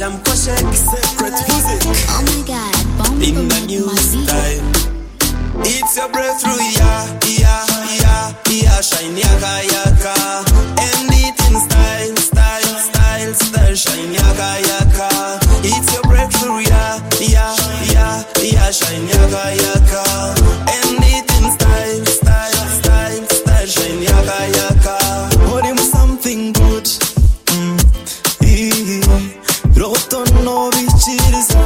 jam koshek secret music. Oh my God, in the new style. It's your breakthrough, yeah, yeah, yeah, yeah. Shine yaka yaka, and it in style, style, style, style. Shine yaka yaka. It's your breakthrough, yeah, yeah, yeah, yeah. Shine yaka yaka, and it in style, style, style, style. Shine yaka yaka. Hold him something good. Roto no bichiriza.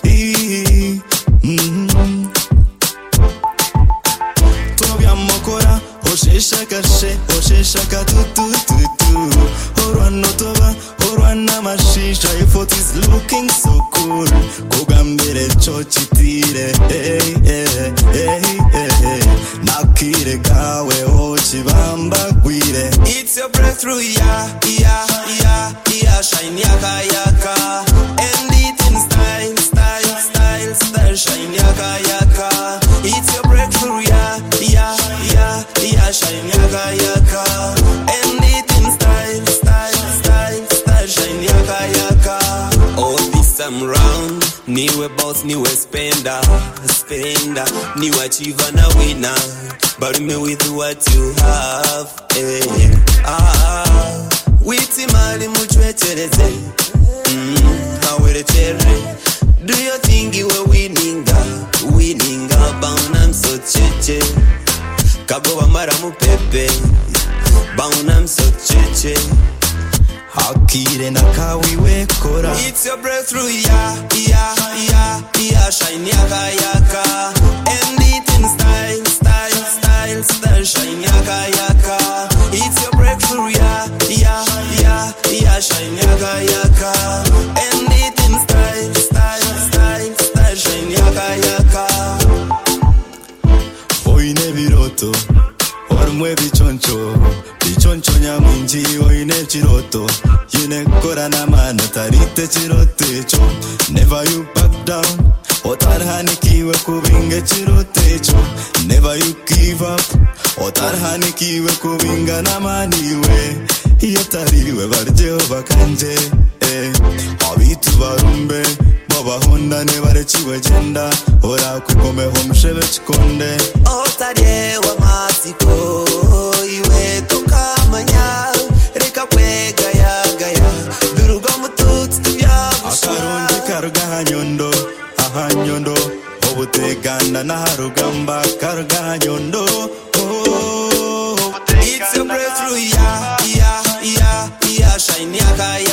Mokora, Oshesha Kashe, Oshesha Tutu, Horano Toba, Horana Mashisha, if it is looking so cool, Kogambere Chochitire, Nakire Gawe, Ochibamba Guire. It's your breakthrough, yeah, yeah, yeah, yeah, shine yaka yaka, and it in style, style, style, style, shine yaka yaka. It's your breakthrough, yeah, yeah, yeah, yeah, shine yaka yaka, and it in style, style, style, style, shine yaka yaka. All this time round, niwe boss, niwe spender, niwe achiever na winner, bury me with what you have, witi mali muchwechereze, hawerechere. Do you think you were winning bound I'm so cheche. Kagoba maramu pepe, bound I'm so cheche. Hakire na kawiwe kora. It's your breakthrough, yeah, yeah, yeah, yeah. Shine yaka yaka, and it in style, style, style, style. Shine yaka yaka. It's your breakthrough, yeah, yeah, yeah, yeah. Shine yaka yaka, and it in style, style, style, style. Shine yaka yaka. Oine biroto, ormwe bichoncho nyamunji. Oine chiroto, yine kora na mano tarite chirotecho. Never you back down, otarhani kiwe kubinge chirotecho. Never you give up, otarhani kiwe kubinga na maniwe. Yotariwe barjeo bakanje, abitu barumbe. Baba honda ne bare chiwe jenda, ora kukome homshebe chikonde. Otarie wa matiko, iwe toka manya, reka kwega ya gaya, biruga mututsi tubyagushwa. Akarundi karuga hanyondo, obutegana na harugamba karuga hanyondo. It's a breakthrough, yeah, yeah, yeah, yeah, shine yaka